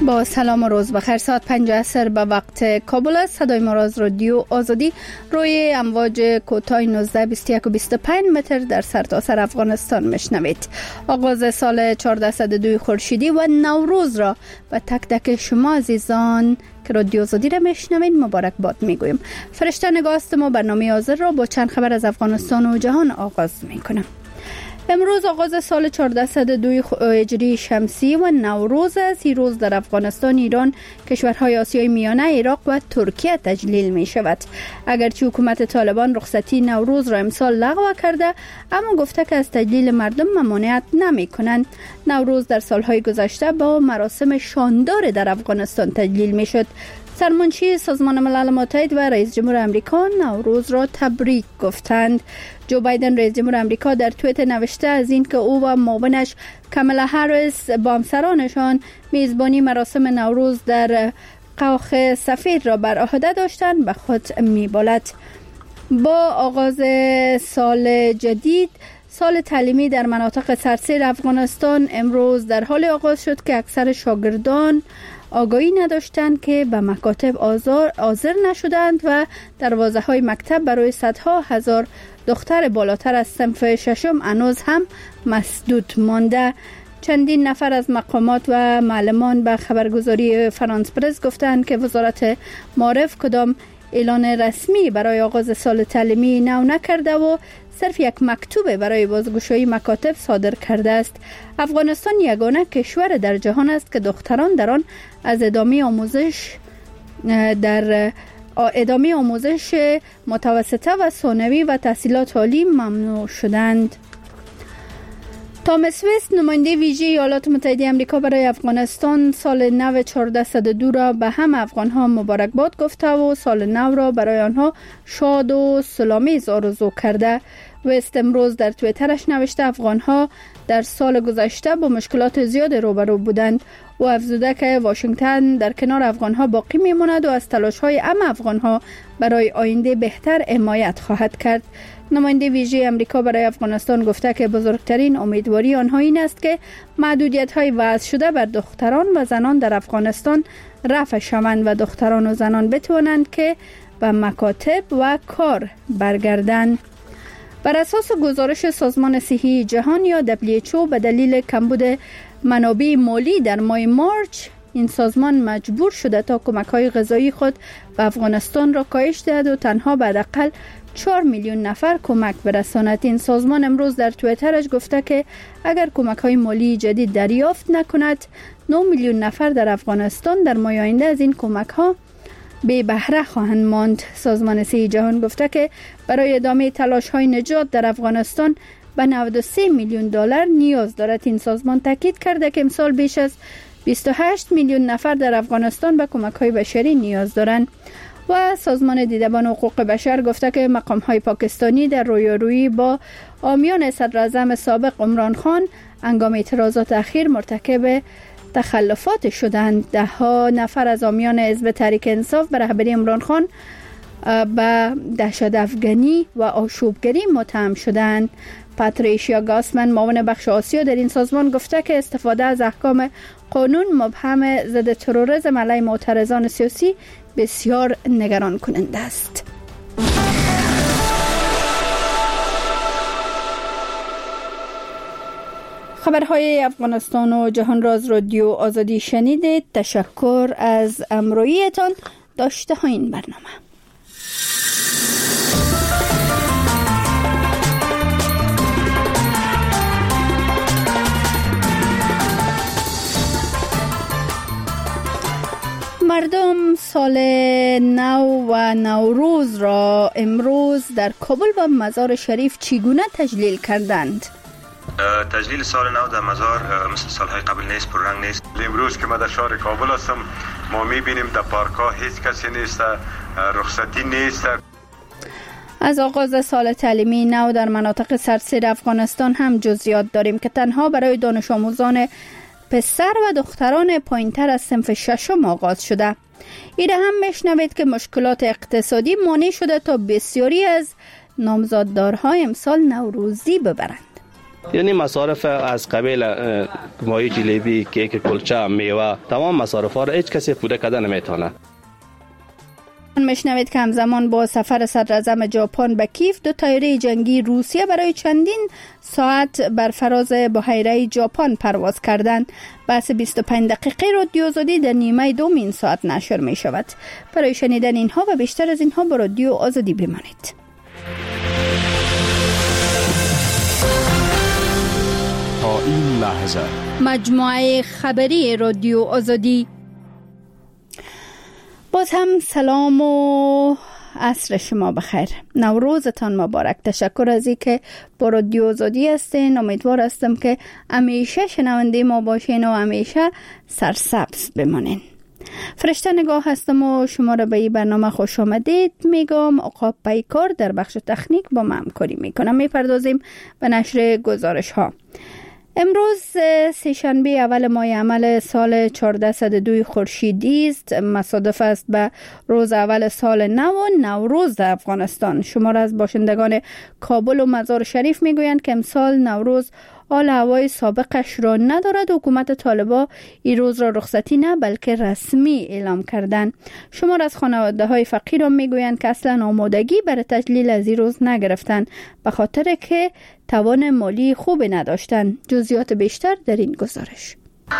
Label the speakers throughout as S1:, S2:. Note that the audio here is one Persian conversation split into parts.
S1: با سلام و روز بخیر. ساعت 5 عصر به وقت کابل است. صدای ما را از رادیو آزادی روی امواج کوتاه 19 21 و 25 متر در سرتاسر افغانستان میشنوید. آغاز سال 1402 خورشیدی و نوروز را به تک تک شما عزیزان که رادیو آزادی را میشنوید مبارکباد میگویم. فرشته نگاست ما برنامه حاضر را با چند خبر از افغانستان و جهان آغاز میکنم. امروز آغاز سال 1402 هجری شمسی و نوروز است. این روز در افغانستان، ایران، کشورهای آسیای میانه، عراق و ترکیه تجلیل می شود. اگرچه حکومت طالبان رخصتی نوروز را امسال لغو کرده، اما گفته که از تجلیل مردم ممانعت نمی کنند. نوروز در سالهای گذشته با مراسم شاندار در افغانستان تجلیل می شد. سرمنشی سازمان ملل متحد و رئیس جمهور آمریکا نوروز را تبریک گفتند. جو بایدن رئیس جمهور آمریکا در توییتر نوشته از این که او و معاونش کامالا هریس با همسرانشان میزبانی مراسم نوروز در کاخ سفید را بر عهده داشتند به خود میبالد. با آغاز سال جدید، سال تعلیمی در مناطق سراسر افغانستان امروز در حال آغاز شد که اکثر شاگردان آگاهی نداشتند که به مکاتب حاضر نشدند و دروازه‌های مکتب برای صدها هزار دختر بالاتر از صنف ششم هنوز هم مسدود مانده. چندین نفر از مقامات و معلمان به خبرگزاری فرانس پرس گفتند که وزارت معارف کدام اعلان رسمی برای آغاز سال تعلیمی نو نکرده و صرف یک مکتوب برای بازگشایی مکاتب صادر کرده است. افغانستان یگانه کشور در جهان است که دختران در آن از ادامه آموزش متوسطه و ثانوی و تحصیلات عالی ممنوع شدند. تامس وست، نماینده ویژه ایالات متحده آمریکا برای افغانستان، سال نو 1402 را به همه افغان‌ها مبارکباد گفته و سال نو را برای آنها شاد و سلامیز آرزو کرده. وست امروز در توییترش نوشته افغان‌ها در سال گذشته با مشکلات زیاد روبرو بودند و افزوده که واشنگتن در کنار افغان‌ها باقی میماند و از تلاش‌های همه افغان‌ها برای آینده بهتر حمایت خواهد کرد. نماینده ویژه آمریکا برای افغانستان گفته که بزرگترین امیدواری آنها این است که محدودیت‌های وضع شده بر دختران و زنان در افغانستان رفع شوند و دختران و زنان بتوانند که به مکاتب و کار برگردند. بر اساس گزارش سازمان صحی جهان یا WHO، به دلیل کمبود منابع مالی در ماه مارچ این سازمان مجبور شده تا کمک‌های غذایی خود به افغانستان را کاهش دهد و تنها به حداقل 4 میلیون نفر کمک برساند. این سازمان امروز در توییترش گفته که اگر کمک‌های مالی جدید دریافت نکند، 9 میلیون نفر در افغانستان در ماه آینده از این کمک‌ها بی بهره خواهند ماند. سازمان صحی جهان گفته که برای ادامه تلاش‌های نجات در افغانستان به 93 میلیون دلار نیاز دارد. این سازمان تاکید کرده که امسال بیش از 28 میلیون نفر در افغانستان به کمک‌های بشری نیاز دارند. و سازمان دیدبان حقوق بشر گفته که مقام‌های پاکستانی در رویارویی با حامیان صدراعظم سابق عمران خان هنگام اعتراضات اخیر مرتکب تخلفات شدند. 10 نفر از حامیان حزب تحریک انصاف به رهبری عمران خان به دهشت افغانی و آشوبگری متهم شدند. پاتریشیا گاسمن، معاون بخش آسیا در این سازمان، گفته که استفاده از احکام قانون مبهم ضد تروریسم علیه معترضان سیاسی بسیار نگران کننده است. خبرهای افغانستان و جهان را از رادیو آزادی شنیدید. تشکر از همراهیتان. داشته های این برنامه. مردم سال نو و نوروز را امروز در کابل و مزار شریف چگونه تجلیل کردند؟
S2: تجلیل سال نو در مزار مثل سالهای قبل نیست، پررنگ نیست.
S3: امروز که ما در شهر کابل هستم، ما میبینیم در پارک‌ها هیچ کسی نیست، رخصتی نیست.
S1: از آغاز سال تعلیمی نو در مناطق سراسر افغانستان هم جزئیات داریم که تنها برای دانش آموزان پسر و دختران پایین‌تر از صنف ششم آغاز شده. ایره هم میشنوید که مشکلات اقتصادی مانع شده تا بسیاری از نامزاددارها امسال نوروزی ببرند.
S4: یعنی مصارف از قبیل ماهی، جلیبی، کیک، کلچه، میوه، تمام مصارف ها را هیچ کسی پوره کردن نمیتونه.
S1: میشنوید که همزمان با سفر صدراعظم ژاپن به کیف، 2 طیاره جنگی روسیه برای چندین ساعت بر فراز بحیره ژاپن پرواز کردند. بحث 25 دقیقه رادیو آزادی در نیمه دوم این ساعت نشر می شود. برای شنیدن اینها و بیشتر از اینها با رادیو آزادی بمانید.
S5: تا این لحظه
S1: مجموعه خبری رادیو آزادی. باز هم سلام و عصر شما بخیر. نوروزتان مبارک. تشکر از اینکه با رادیو آزادی هستین. امیدوار هستم که همیشه شنونده ما باشین و همیشه سرسبز بمانین. فرشته نگاه هستم و شما را به این برنامه خوش آمدید میگم. آقا پیکار در بخش تکنیک با من همکاری میکنم. میپردازیم به نشر گزارش ها. امروز سه‌شنبه اول ماه عمل سال 1402 خورشیدی است. مصادف است به روز اول سال نو و نوروز در افغانستان. شمار از باشندگان کابل و مزار شریف میگویند که امسال نوروز حال هوای سابقش را ندارد. حکومت طالبان این روز را رخصتی نه بلکه رسمی اعلام کردند. شمار از خانواده‌های فقیر هم میگویند که اصلا آمادگی برای تجلیل از این روز نگرفتند به خاطر که توان مالی خوبی نداشتند. جزئیات بیشتر در این گزارش.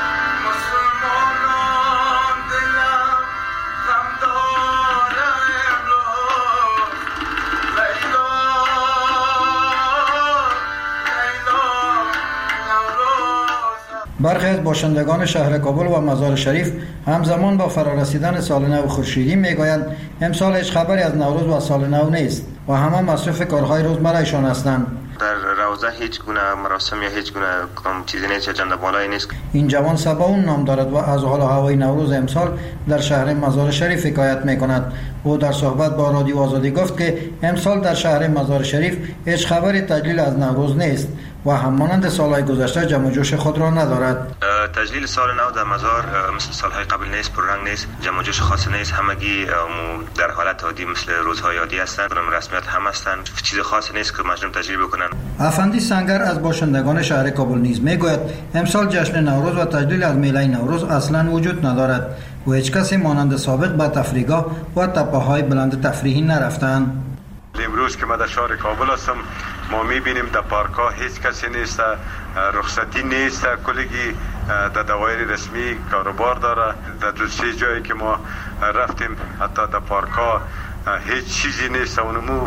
S6: برخی از باشندگان شهر کابل و مزار شریف همزمان با فرارسیدن سال نو خورشیدی میگویند امسال هیچ خبری از نوروز و سال نو نیست و همه مصروف کارهای روزمرهشان هستند.
S2: در روزه هیچ گونه مراسم یا هیچ گونه چیزی نیست، اجنده بالایی نیست.
S6: این جوان سباون نام دارد و از حال هوای نوروز امسال در شهر مزار شریف حکایت میکند. او در صحبت با رادیو آزادی گفت که امسال در شهر مزار شریف هیچ خبری تجلیل از نوروز نیست و همانند سالهای گذشته جمع و جوش خود را ندارد.
S2: تجلیل سال نو در مزار مثل سالهای قبل نیست، پررنگ نیست، جمع و جوش خاص نیست. همگی در حالت عادی مثل روزهای عادی هستند. رسمیت هم هستند. چیز خاصی نیست که مردم تجلیل بکنن.
S6: افندی سنگر از باشندگان شهر کابل نیز میگوید امسال جشن نوروز و تجلیل از میله نوروز اصلا وجود ندارد و هیچ کسی مانند سابق به تفریحگاه و تپه‌های بلند تفریحی نرفتند.
S3: امروز که ما در شهر کابل هستم، ما میبینیم در پارک ها هیچ کسی نیست، رخصتی نیست، کلگی در دوایر رسمی کاروبار داره. در 2-3 جایی که ما رفتیم حتی در پارک ها هیچ چیزی نیست، اونمو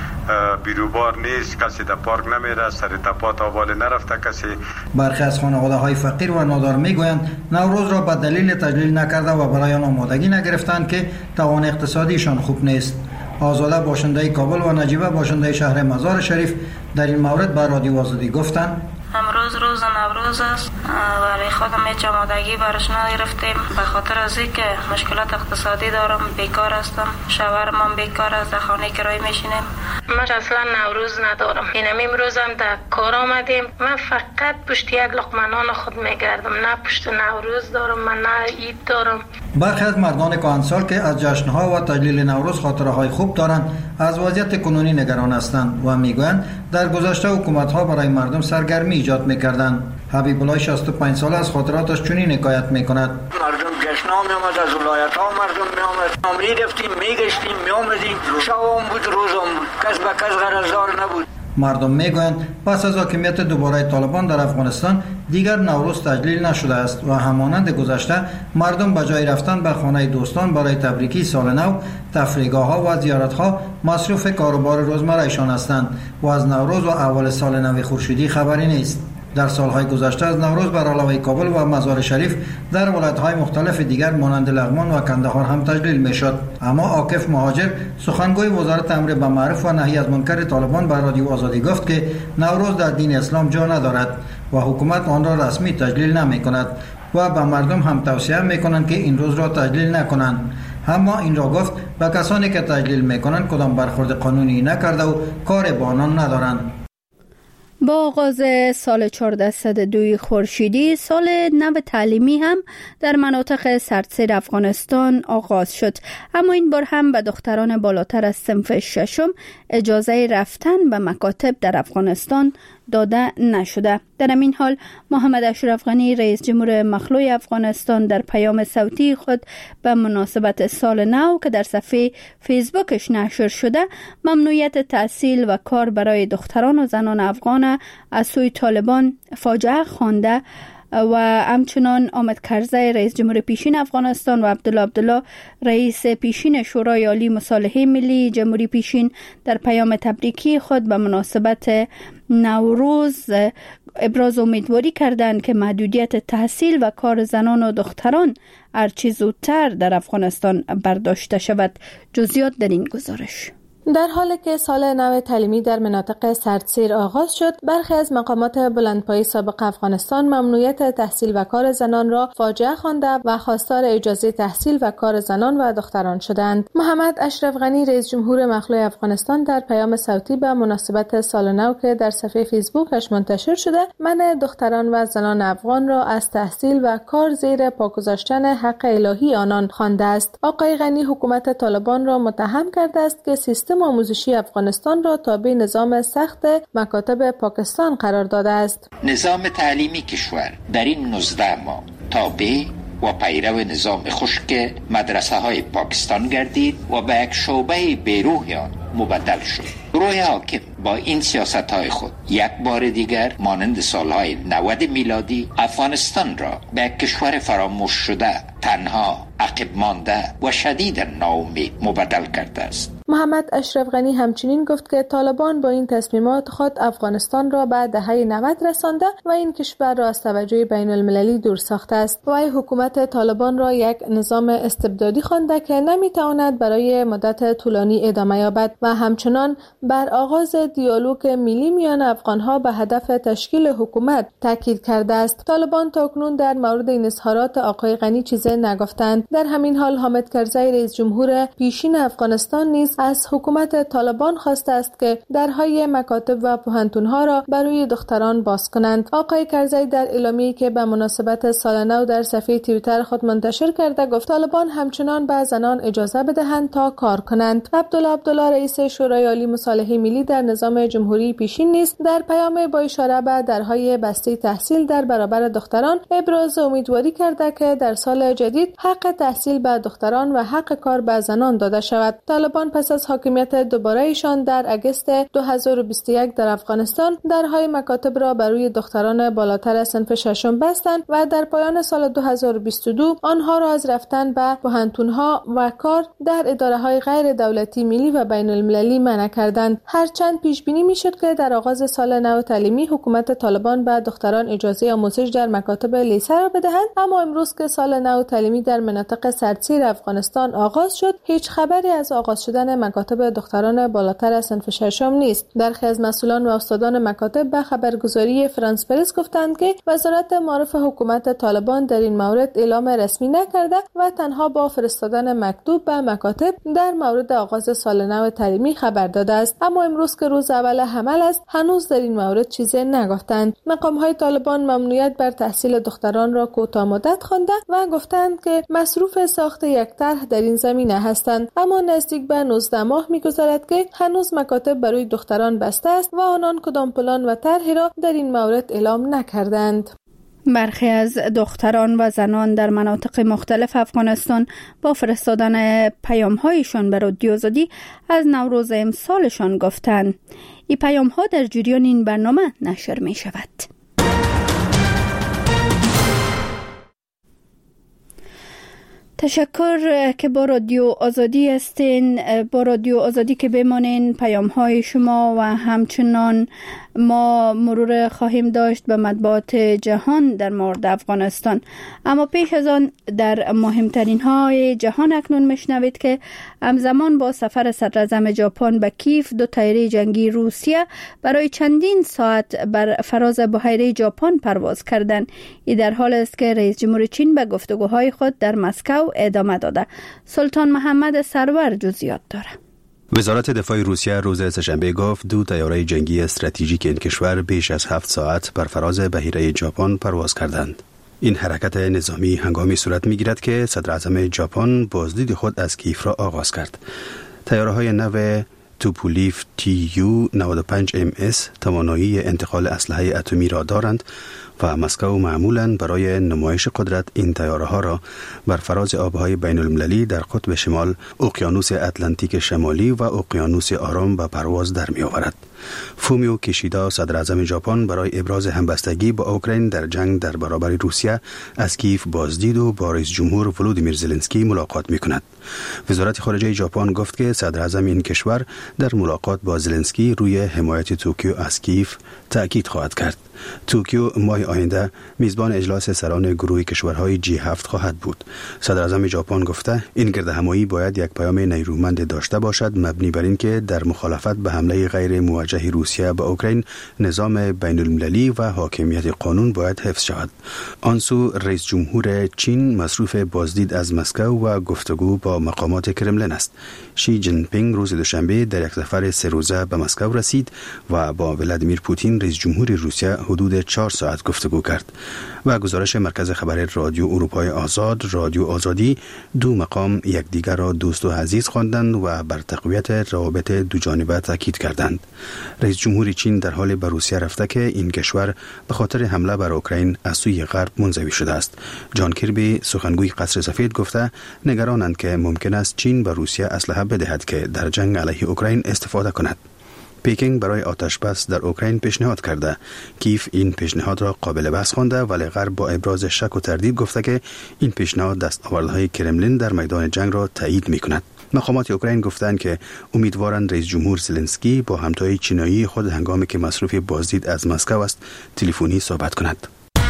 S3: بیروبار نیست، کسی در پارک نمیره، سر تپات آواله نرفته کسی.
S6: برخی از خانواده های فقیر و نادار میگویند نوروز را به دلیل تجلیل نکرده و برای آن آمادگی نگرفتند که توان اقتصادیشان خوب نیست. آزاده باشنده کابل و نجیبه باشنده شهر مزار شریف در این مورد به رادیو آزادی گفتند
S7: امروز روز نوروز است ولی خودم هیچ آمادگی برش نگرفتیم به خاطر از اینکه مشکلات اقتصادی دارم، بیکار هستم، شوهرم هم بیکار است، در خانه کرایه میشینیم. من اصلا نوروز ندارم. اینم امروز هم در کار آمدیم. من فقط پشت یک لقمه نان خود میگردم، نه پشت نوروز دارم، من نه عید دارم.
S6: برخی از مردان کهنسال که از جشن‌ها و تجلیل نوروز خاطره‌های خوب دارند از وضعیت کنونی نگران هستند و میگویند در گذشته حکومت‌ها برای مردم سرگرمی ایجاد می‌کردند. حبیب الله 65 ساله از خاطراتش چنین حکایت می‌کند.
S8: مردم جشن‌ها می‌آمد، از ولایت‌ها مردم می‌آمد، می‌رفتیم می‌گشتیم می‌آمدیم، شبم بود روزم بود، کس به کس قرضدار نبود.
S6: مردم میگویند پس از حاکمیت دوباره طالبان در افغانستان دیگر نوروز تجلیل نشده است و همانند گذشته مردم به جای رفتن به خانه دوستان برای تبریکی سال نو، تفریحگاه‌ها و زیارت‌ها مصروف کاروبار روزمره‌شان هستند و از نوروز و اول سال نو خورشیدی خبری نیست. در سالهای گذشته از نوروز بر علاوه کابل و مزار شریف در ولایت‌های مختلف دیگر مانند لغمان و کندهار هم تجلیل می‌شد. اما عاکف مهاجر سخنگوی وزارت امر بالمعروف و نهی از منکر طالبان بر رادیو آزادی گفت که نوروز در دین اسلام جا ندارد و حکومت آن را رسمی تجلیل نمی‌کند و به مردم هم توصیه می‌کنند که این روز را تجلیل نکنند. اما این را گفت به کسانی که تجلیل می‌کنند کدام برخورد قانونی نکرده و کار با آنان ندارند.
S1: با آغاز سال 1402 خورشیدی سال نو تعلیمی هم در مناطق سرتسیر افغانستان آغاز شد، اما این بار هم به دختران بالاتر از صنف ششم اجازه رفتن به مکاتب در افغانستان داده نشده. در همین حال محمد اشرف غنی رئیس جمهور مخلوع افغانستان در پیام صوتی خود به مناسبت سال نو که در صفحه فیسبوکش نشر شده ممنوعیت تحصیل و کار برای دختران و زنان افغان از سوی طالبان فاجعه خوانده و همچنان حامد کرزی رئیس جمهور پیشین افغانستان و عبدالله رئیس پیشین شورای عالی مصالحه ملی جمهوری پیشین در پیام تبریکی خود به مناسبت نوروز ابراز امیدواری کردند که محدودیت تحصیل و کار زنان و دختران هرچه زودتر در افغانستان برداشته شود. جزئیات در این گزارش.
S9: در حالی که سال نو تعلیمی در مناطق سردسیر آغاز شد، برخی از مقامات بلندپایه سابق افغانستان ممنوعیت تحصیل و کار زنان را فاجعه خوانده و خواستار اجازه تحصیل و کار زنان و دختران شدند. محمد اشرف غنی رئیس جمهور مخلوع افغانستان در پیام صوتی به مناسبت سال نو که در صفحه فیسبوکش منتشر شده، منع دختران و زنان افغان را از تحصیل و کار زیر پا گذاشتن حق الهی آنان خوانده است. آقای غنی حکومت طالبان را متهم کرده است که سیستم آموزشی افغانستان را تابع نظام سخت مکاتب پاکستان قرار داده است.
S10: نظام تعلیمی کشور در این 19 ماه تابع و پیرو نظام خشک مدرسه های پاکستان گردید و به یک شعبه بیروح آن مبدل شد. گروه حاکم با این سیاست های خود یک بار دیگر مانند سالهای 90 میلادی افغانستان را به یک کشور فراموش شده، تنها، عقب مانده و شدید ناامید مبدل کرده است.
S9: محمد اشرف غنی همچنین گفت که طالبان با این تصمیمات خود افغانستان را به دهه 90 رسانده و این کشور را از توجه بین المللی دور ساخته است. وی حکومت طالبان را یک نظام استبدادی خوانده که نمیتواند برای مدت طولانی ادامه یابد و همچنان بر آغاز دیالوگ ملی میان افغانها به هدف تشکیل حکومت تاکید کرده است. طالبان تاکنون در مورد این اظهارات آقای غنی چیزی نگفتند. در همین حال حامد کرزی رئیس جمهور پیشین افغانستان نیز از حکومت طالبان خواسته است که درهای مکاتب و پوهنتون‌ها را برای دختران باز کنند. آقای کرزی در اعلامیه‌ای که به مناسبت سال نو در صفحه توییتر خود منتشر کرده گفت طالبان همچنان به زنان اجازه بدهند تا کار کنند. عبدالله رئیس شورای عالی مصالحه ملی در نظام جمهوری پیشین نیز در پیام با اشاره به درهای بسته تحصیل در برابر دختران ابراز امیدواری کرده که در سال جدید حق تحصیل به دختران و حق کار به زنان داده شود. طالبان پس از حاکمیت دوباره ایشان در اگست 2021 در افغانستان درهای مکاتب را برای دختران بالاتر از صنف ششم بستند و در پایان سال 2022 آنها را از رفتن به پوهنتون‌ها و کار در اداره‌های غیر دولتی ملی و بین المللی منع کردند. هرچند پیش بینی میشد که در آغاز سال نو تعلیمی حکومت طالبان به دختران اجازه آموزش در مکاتب لیسه را بدهند، اما امروز که سال نو تعلیمی در مناطق سردسیر افغانستان آغاز شد، هیچ خبری از آغاز شدن مکاتب دختران بالاتر از صنف ششم نیست. برخی از مسئولان و استادان مکاتب به خبرگزاری فرانس پرس گفتند که وزارت معارف حکومت طالبان در این مورد اعلام رسمی نکرده و تنها با فرستادن مکتوب به مکاتب در مورد آغاز سال نو تعلیمی خبر داده است. اما امروز که روز اول حمل است، هنوز در این مورد چیزی نگفتند. مقام‌های طالبان ممنوعیت بر تحصیل دختران را کوتاه مدت خوانده و گفتند که مصروف ساخت یک طرح در این زمینه هستند، اما نزدیک به 19 ماه می‌گذرد که هنوز مکاتب برای دختران بسته است و آنان کدام پلان و طرحی را در این مورد اعلام نکردند.
S1: برخی از دختران و زنان در مناطق مختلف افغانستان با فرستادن پیام‌هایشان به رادیو آزادی از نوروز امسالشان گفتند. این پیام‌ها در جریان این برنامه نشر می‌شود. تشکر که با رادیو آزادی هستین. با رادیو آزادی که بمانین، پیام های شما و همچنان ما مرور خواهیم داشت به مطبوعات جهان در مورد افغانستان. اما پیش از آن در مهمترین های جهان اکنون میشنوید که همزمان با سفر صدراعظم ژاپن به کیف، 2 طیاره جنگی روسیه برای چندین ساعت بر فراز بحیره ژاپن پرواز کردند. این در حال است که رئیس جمهور چین به گفتگوهای خود در مسکو ادامه داده. سلطان محمد سرور جزئیات داره.
S11: وزارت دفاع روسیه روز سه‌شنبه گفت 2 طیاره جنگی استراتژیک این کشور بیش از 7 ساعت بر فراز بحیره ژاپن پرواز کردند. این حرکت نظامی هنگامی صورت می‌گیرد که صدراعظم ژاپن بازدید خود از کیف را آغاز کرد. طیاره‌های نو توپولیف TU-95MS توانایی انتقال اسلحه اتمی را دارند و مسکو معمولاً برای نمایش قدرت این طیاره ها را بر فراز آبهای بین المللی در قطب شمال، اقیانوس اتلانتیک شمالی و اقیانوس آرام به پرواز در می آورد. فومیو کیشیدا صدر اعظم ژاپن برای ابراز همبستگی با اوکراین در جنگ در برابر روسیه از کیف بازدید و با رئیس جمهور ولودیمیر زلنسکی ملاقات می کند. وزارت خارجه ژاپن گفت که صدر اعظم این کشور در ملاقات با زلنسکی روی حمایت توکیو از کیف تأکید خواهد کرد. توکیو ماه آینده میزبان اجلاس سران گروه کشورهای G7 خواهد بود. صدر اعظم ژاپن گفته این گردهمایی باید یک پیام نیرومند داشته باشد مبنی بر اینکه در مخالفت به حمله غیر موجه روسیه به اوکراین نظام بین المللی و حاکمیت قانون باید حفظ شود. آنسو رئیس جمهور چین مصروف بازدید از مسکو و گفتگو با مقامات کرملین است. شی جین پینگ روز دوشنبه در یک سفر 3 روزه به مسکو رسید و با ولادیمیر پوتین رئیس جمهور روسیه حدود 4 ساعت گفتگو کرد. و گزارش مرکز خبر رادیو اروپای آزاد، رادیو آزادی، دو مقام یکدیگر را دوست و عزیز خواندند و بر تقویت روابط دو جانبه تاکید کردند. رئیس جمهور چین در حال به روسیه رفته که این کشور به خاطر حمله بر اوکراین از سوی غرب منزوی شده است. جان کربی سخنگوی قصر سفید گفته نگرانند که ممکن است چین به روسیه اسلحه بدهد که در جنگ علیه اوکراین استفاده کند. پکینگ برای آتشبس در اوکراین پیشنهاد کرده. کیف این پیشنهاد را قابل بحث خوانده ولی غرب با ابراز شک و تردید گفته که این پیشنهاد دستاوردهای کرملین در میدان جنگ را تایید می‌کند. مقامات اوکراین گفتند که امیدوارند رئیس جمهور زلنسکی با همتای چینایی خود هنگامی که مصروف بازدید از مسکو است تلفنی صحبت کند.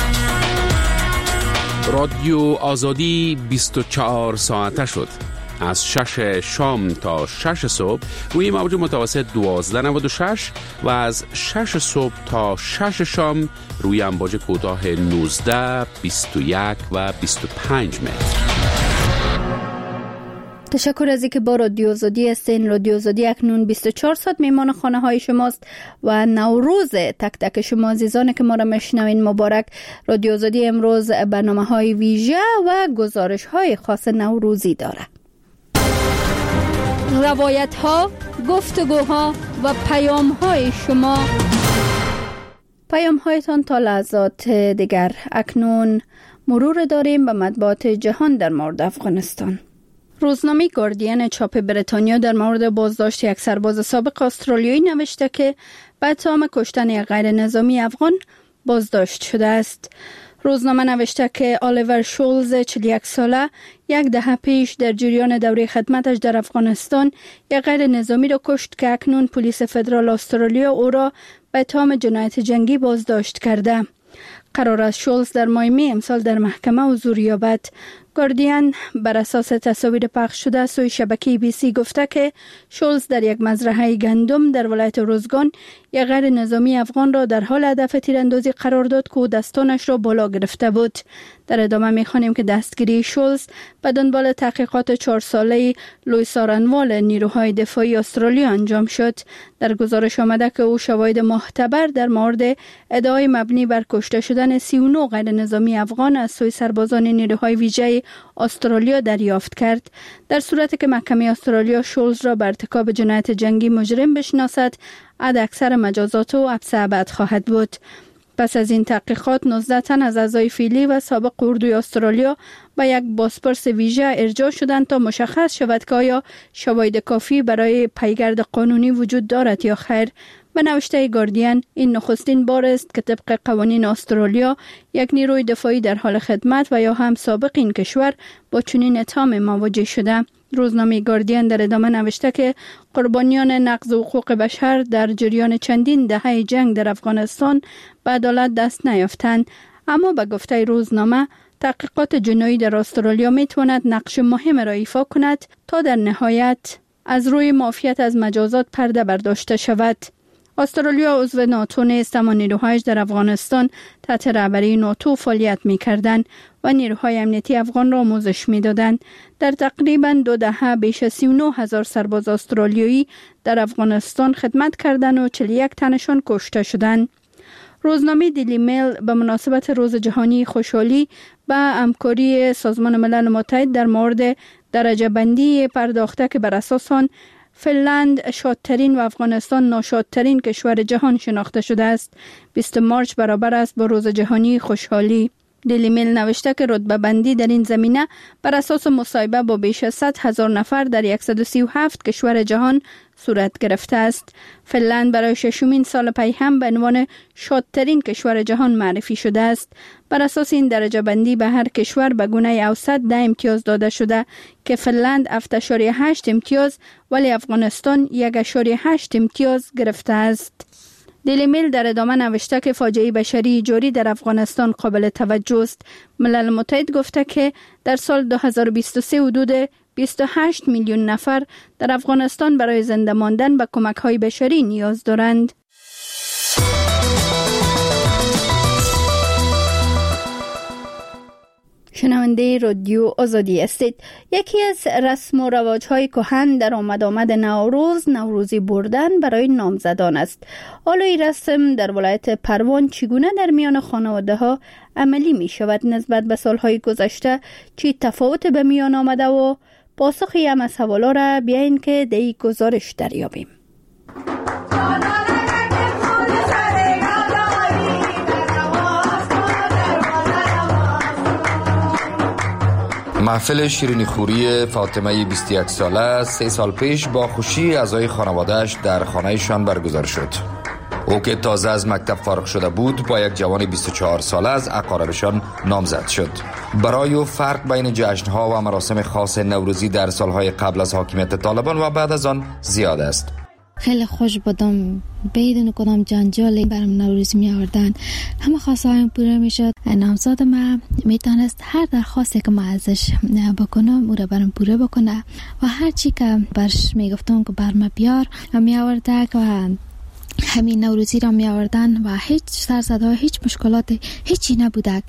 S12: رادیو آزادی 24 ساعته شد. از 6 شام تا 6 صبح روی موج متوسط 1296 و از 6 صبح تا 6 شام روی امواج کوتاه 19، 21 و 25 متر.
S1: تشکر از اینکه با رادیو آزادی هستین. رادیو آزادی اکنون 24 ساعت میمان خانه های شماست و نوروز تک تک شما عزیزان که ما را میشنوین مبارک. رادیو آزادی امروز برنامه های ویژه و گزارش های خاص نوروزی داره. روایت ها، گفتگوها و پیام های شما، پیام هایتان تا لحظات دیگر. اکنون مرور داریم به مطبوعات جهان در مورد افغانستان. روزنامه گاردین چاپ بریتانیا در مورد بازداشت یک سرباز سابق استرالیایی نوشته که به اتهام کشتن یک غیر نظامی افغان بازداشت شده است. روزنامه نوشته که آلیور شولز 41 ساله یک دهه پیش در جریان دوره خدمتش در افغانستان یک غیر نظامی را کشت که اکنون پلیس فدرال استرالیا او را به اتهام جنایت جنگی بازداشت کرده. قرار است شولز در ماه می امسال در محکمه حضور یابد. گاردین بر اساس تصاویر پخش شده سوی شبکه ABC گفته که شولز در یک مزرعه گندم در ولایت روزگان یک غیر نظامی افغان را در حال هدف تیراندازی قرار داد که دستانش را بالا گرفته بود. در ادامه می‌خوانیم که دستگیری شولز به دنبال تحقیقات 4 ساله لوئیس آرنوال نیروهای دفاعی استرالیا انجام شد. در گزارش آمده که او شواهد معتبر در مورد ادعای مبنی بر کشته شدن 39 غیر نظامی افغان از سوی سربازان نیروهای ویژه استرالیا دریافت کرد. در صورتی که محکمه استرالیا شولز را بر ارتکاب جنایت جنگی مجرم بشناسد، حد اکثر مجازات او حبس ابد خواهد بود. پس از این تحقیقات 19 تن از اعضای فعلی و سابق اردوی استرالیا به یک بازپرس ویژه ارجاع شدند تا مشخص شود که آیا شواهد کافی برای پیگرد قانونی وجود دارد یا خیر. به نوشته گاردین این نخستین بار است که طبق قوانین استرالیا یک نیروی دفاعی در حال خدمت و یا هم سابق این کشور با چنین اتهام مواجه شده. روزنامه گاردین در ادامه نوشته که قربانیان نقض حقوق بشر در جریان چندین دهه جنگ در افغانستان به عدالت دست نیافتند، اما به گفته روزنامه تحقیقات جنایی در استرالیا میتواند نقش مهم را ایفا کند تا در نهایت از روی معافیت از مجازات پرده برداشته شود. استرالیا عضو ناتو نیست اما نیروهایش در افغانستان تحت رهبری ناتو فعالیت می‌کردند و نیروهای امنیتی افغان را آموزش می‌دادند. در تقریباً 2 دهه بیش از 39,000 سرباز استرالیایی در افغانستان خدمت کردند و 41 تنشان کشته شدند. روزنامه دیلی میل به مناسبت روز جهانی خوشحالی به همکاری سازمان ملل متحد در مورد درجه بندی پرداخته که بر اساس آن فنلند شادترین و افغانستان ناشادترین کشور جهان شناخته شده است. 20 مارچ برابر است با روز جهانی خوشحالی. دیلی میل نوشته که رتبه بندی در این زمینه بر اساس مصاحبه با بیش از 100,000 نفر در 137 کشور جهان صورت گرفته است. فنلند برای 6مین سال پی هم به عنوان شادترین کشور جهان معرفی شده است. بر اساس این درجه بندی به هر کشور به گونه اوسط 10 امتیاز داده شده که فنلند 7.8 امتیاز ولی افغانستان 1.8 امتیاز گرفته است. دیلی میل در ادامه نوشته که فاجعه بشری جاری در افغانستان قابل توجه است. ملل متحد گفته که در سال 2023 حدود 28 میلیون نفر در افغانستان برای زنده ماندن به کمک‌های بشری نیاز دارند. شنونده رادیو آزادی هستید. یکی از رسم و رواج‌های کهن در آمد نوروز، نوروزی بردن برای نامزدان است. حالا این رسم در ولایت پروان چگونه در میان خانواده‌ها عملی می شود نسبت به سالهای گذشته، چی تفاوت به میان آمده و پاسخی هم از حوالا را بیاین که در این گزارش دریابیم.
S13: محفل شیرینی خوری فاطمه 21 ساله 3 سال پیش با خوشی اعضای خانواده‌اش در خانه‌شان برگزار شد. او که تازه از مکتب فارغ شده بود با یک جوان 24 ساله از اقاربشان نامزد شد. برای او فرق بین جشن‌ها و مراسم خاص نوروزی در سالهای قبل از حاکمیت طالبان و بعد از آن زیاد است.
S14: خیلی خوش بودم، بدون کدام جنجالی برام نوروز می آوردن. همه خواسته هایم پوره می شد. نامزد ما می تانست هر درخواستی که ما ازش بکنم او را برام پوره بکنه و هر چی که برش می گفتم که بر ما بیار می آورده و همین نوروزی را می آوردن و هیچ سرزده هیچ مشکلات هیچی نبوده،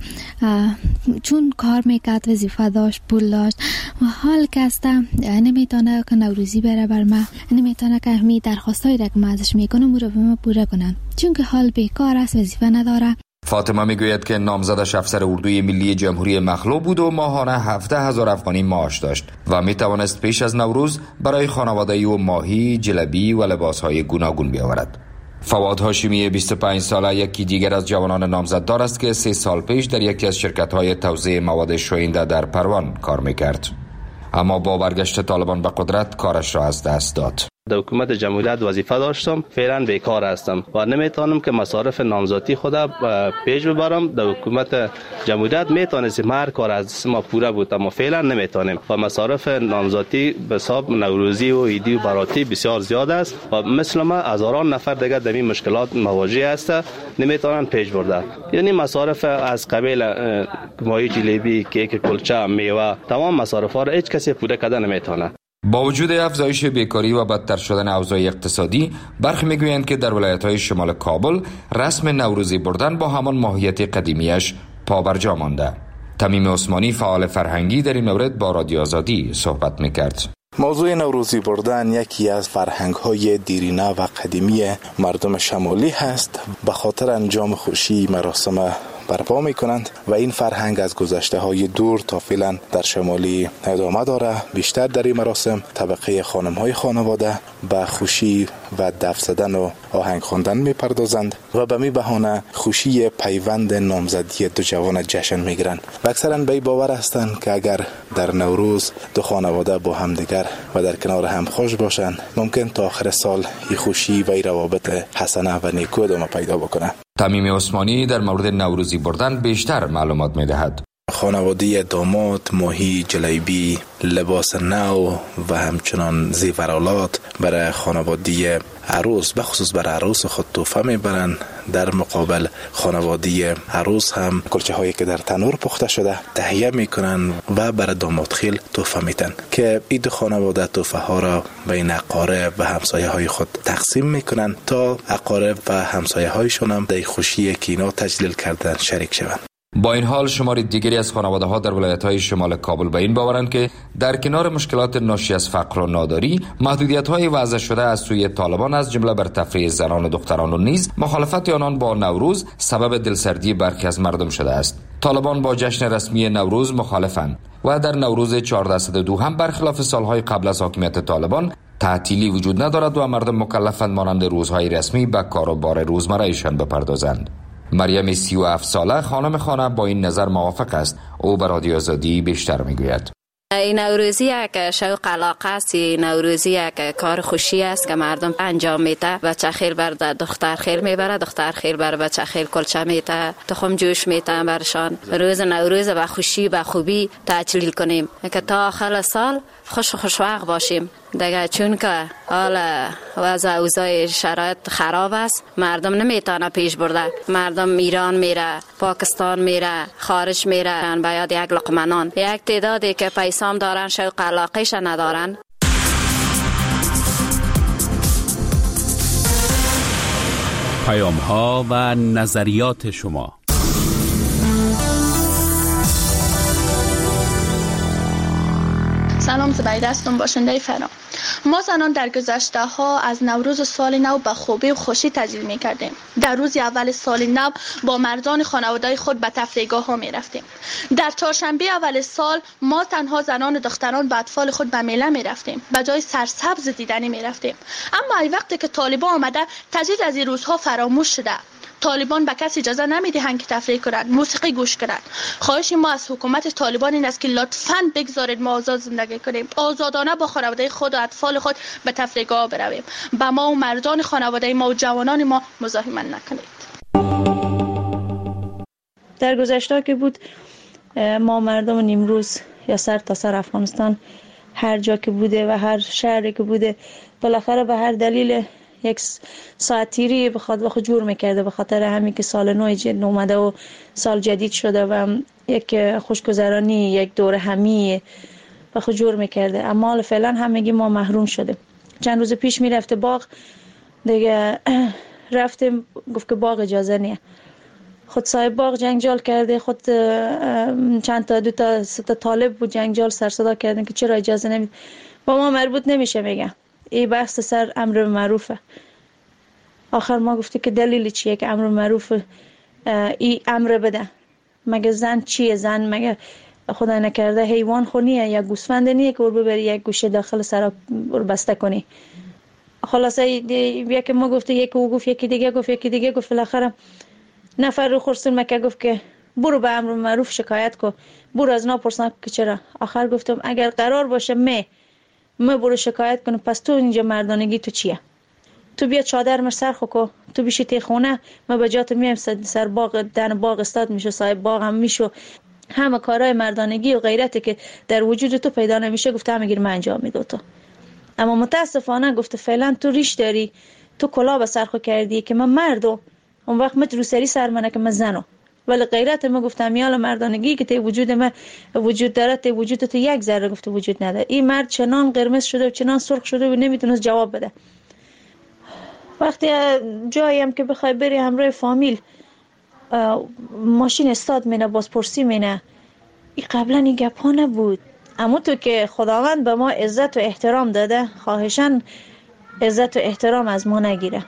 S14: چون کار میکرد، وظیفه داشت، پول داشت و حال که هسته نمیتونه که نوروزی بره بر ما، نمیتونه که همین درخواستایی را که ما ازش میکنم او را به ما پوره کنن، چون که حال بیکار است، وظیفه نداره.
S13: فاطمه میگوید که نامزدش افسر اردوی ملی جمهوری مخلوع بود و ماهانه 17,000 افغانی معاش داشت و میتوانست پیش از نوروز برای خانواده او ماهی، جلبی و لباسهای گوناگون بیاورد. فواد هاشمی 25 ساله یکی دیگر از جوانان نامزددار است که 3 سال پیش در یکی از شرکت‌های توزیع مواد شوینده در پروان کار می‌کرد، اما با برگشت طالبان به قدرت کارش را از دست داد.
S4: در حکومت جمهوریت وظیفه داشتم، فعلا بیکار هستم و نمیتونم که مصارف نامزدی خدا پیش ببرم. در حکومت جمهوریت میتونستیم هر کار از ما پوره بود، اما فعلا نمیتونیم و مصارف نامزدی به حساب نوروزی و عیدی و براتی بسیار زیاد است و مثل ما هزاران نفر دیگه در این مشکلات مواجه است، نمیتونن پیش برده. یعنی مصارف از قبیل ماهی، جلیبی، کیک، کلچه، میوه، تمام مصارف ها را هیچ کسی پوره کرده نمیتونه.
S13: با وجود افزایش بیکاری و بدتر شدن اوضاع اقتصادی، برخی میگویند که در ولایت‌های شمال کابل رسم نوروزی بردن با همان ماهیت قدیمیش پابرجا مانده. تمیم عثمانی فعال فرهنگی در این مورد با رادیو آزادی صحبت میکرد.
S15: موضوع نوروزی بردن یکی از فرهنگ‌های دیرینه و قدیمی مردم شمالی هست. به خاطر انجام خوشی مراسم برپا میکنند و این فرهنگ از گذشته‌های دور تا فعلا در شمالی ادامه داره. بیشتر در این مراسم طبقه خانم‌های خانواده به خوشی و دف زدن و آهنگ خواندن میپردازند و به می بهانه خوشی پیوند نامزدی دو جوان جشن میگیرند و اکثرا به باور هستند که اگر در نوروز دو خانواده با همدیگر و در کنار هم خوش باشند، ممکن تا آخر سال این خوشی و این روابط حسنه و نیکو ادامه پیدا بکنه.
S13: تمیم عثمانی در مورد نوروزی بردن بیشتر معلومات میدهد.
S15: خانواده داماد ماهی، جلیبی، لباس نو و همچنان زیورالات برای خانواده عروس، به خصوص برای عروس خود تحفه میبرند. در مقابل خانواده عروس هم کلچه هایی که در تنور پخته شده تهیه میکنن و برای داماد خیل تحفه میدن که این دو خانواده تحفه ها را بین اقارب و همسایه های خود تقسیم میکنن تا اقارب و همسایه هایشون هم در خوشی که اینا تجلیل کردن شریک شوند.
S13: با این حال شمار دیگری از خانواده‌ها در ولایت‌های شمال کابل به این باورند که در کنار مشکلات ناشی از فقر و ناداری، محدودیت‌های وضع شده از سوی طالبان از جمله بر تفریح زنان و دختران و نیز مخالفت آنان با نوروز سبب دلسردی برخی از مردم شده است. طالبان با جشن رسمی نوروز مخالفند و در نوروز 1402 هم برخلاف سالهای قبل از حاکمیت طالبان تعطیلی وجود ندارد و مردم مکلفند مانند روزهای رسمی به کار و بار روزمره‌شان بپردازند. مریم 37 ساله خانم خانه با این نظر موافق است. او به رادیو آزادی بیشتر میگوید.
S16: این نوروزی یک شوق علاقه است، نوروزی یک کار خوشی است که مردم انجام میده. بچه خیل بر دختر خیل میبره، دختر خیل بر بچه خیل کلچه میده، تخم جوش میده برشان. روز نوروز با خوشی و خوبی تعطیل کنیم که تا آخر سال خوشوقت باشیم دیگه، چون که حالا وضع اوضاع شرایط خراب است، مردم نمیتونه پیش برده. مردم ایران میره، پاکستان میره، خارج میره، باید یک لقمه نان. یک تعدادی که پیسام دارن شوق علاقهش ندارن.
S12: پیام ها و نظریات شما.
S17: سلام، زبیده هستم، باشنده فرام. ما زنان در گذشته ها از نوروز سال نو به خوبی و خوشی تعطیل می کردیم. در روز اول سال نو با مردان خانواده خود به تفریحگاه ها می رفتیم. در چهارشنبه اول سال ما تنها زنان و دختران با اطفال خود به میله می رفتیم. به جای سرسبز دیدنی می رفتیم. اما ای وقتی که طالبان آمده تجدید از این روزها فراموش شده. طالبان به کسی اجازه نمیدهند که تفریح کنند، موسیقی گوش کنند. خواهش ما از حکومت طالبان این است که لطفاً بگذارید ما آزاد زندگی کنیم، آزادانه با خانواده خود و اطفال خود به تفریحگاه برویم. با ما و مردان خانواده ما و جوانان ما مزاحمت نکنید.
S18: در گذشته که بود ما مردم نیمروز یا سر تا سر افغانستان هر جا که بوده و هر شهری که بوده بالاخره به هر دلیل یک ساعتیری بخواد خود جور میکرده، به خاطر همین که سال نو اومده و سال جدید شده و یک خوشگذرانی، یک دور همی به خود جور میکرده. اما فعلا همگی ما محروم شده. چند روز پیش میرفته باغ دیگه، رفتیم گفت که باغ اجازه نیه. خود صاحب باغ جنجال کرده، خود چند تا 2 تا 3 تا طالب بود جنجال سر صدا کردن که چرا اجازه نمید. با ما مربوط نمیشه. میگن این بحث سر امر معروفه. آخر ما گفته که دلیل چیه که امر معروف این امر بده؟ مگه زن چیه؟ زن مگه خدا نکرده حیوان خونیه یا گوسفند نیه که ببری یک گوشه داخل سر بسته کنی؟ خلاصه یکی ما گفته، یکی او گفت، یکی دیگه گفت. بالاخره نفر رو خورسون مکه گفت که برو به امر معروف شکایت کن، برو از نا پرسن که چرا. آخر گفتم اگر قرار باشه ما برو شکایت کنم، پس تو اینجا مردانگی تو چیه؟ تو بیا چادر مر سر خوکو، تو بیشی تی خونه، ما به جات میایم سر باغ دن باغ استاد میشه، صاحب باغ هم میشو. همه کارهای مردانگی و غیرتی که در وجود تو پیدا نمیشه گفته همه گیر من انجام میدم تو. اما متاسفانه گفته فعلا تو ریش داری، تو کلا به سر خو کردی که من مردم، اون وقت مت رو سری سر منه که من زنم. ولی غیرت ما گفتم یالا مردانگی که ته وجود ما وجود داره، ته وجود تو یک ذره گفته وجود نداره. این مرد چنان قرمز شده و چنان سرخ شده و نمیتونه جواب بده. وقتی جایی هم که بخوای بری همراه فامیل ماشین استاد مینه، بازپرسی مینه، این قبلا این گپ ها نبود. اما تو که خداوند به ما عزت و احترام داده، خواهشاً عزت و احترام از ما نگیره.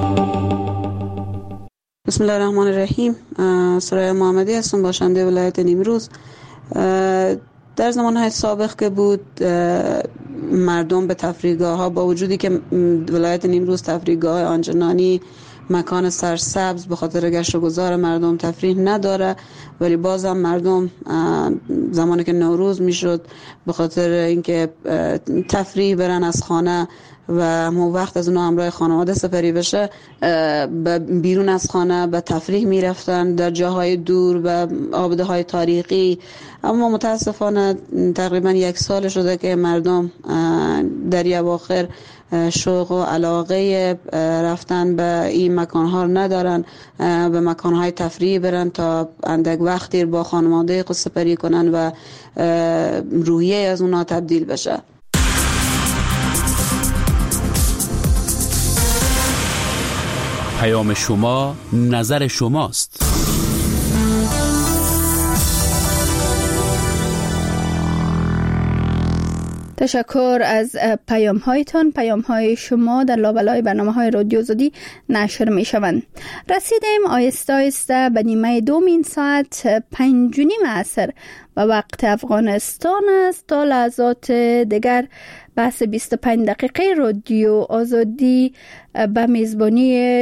S19: بسم الله الرحمن الرحیم. سرای محمدی هستم، باشنده ولایت نیمروز. در زمانهای سابق که بود مردم به تفریحگاه ها، با وجودی که ولایت نیمروز تفریحگاه آنچنانی مکان سرسبز به خاطر گشت و گذار مردم تفریح نداره، ولی بازم مردم زمانی که نوروز میشد به خاطر اینکه تفریح برن از خانه و همون وقت از اونها همراه خانواده سپری بشه، بیرون از خانه به تفریح میرفتن در جاهای دور و آباده‌های تاریخی. اما متاسفانه تقریبا 1 سال شده که مردم در این اواخر شوق و علاقه رفتن به این مکانها ندارن، به مکانهای تفریح برن تا اندک وقتی با خانواده خود سپری کنن و روحیه از اونها تبدیل بشه.
S12: پیام شما، نظر شماست.
S1: تشکر از پیام هایتان. پیام های شما در لابلای برنامه های رادیو آزادی نشر می شوند. رسیدیم آیسته آیسته به نیمه دومین ساعت 5:30 عصر و وقت افغانستان است. تا لحظات دیگر بحث 25 دقیقه رادیو آزادی به میزبانی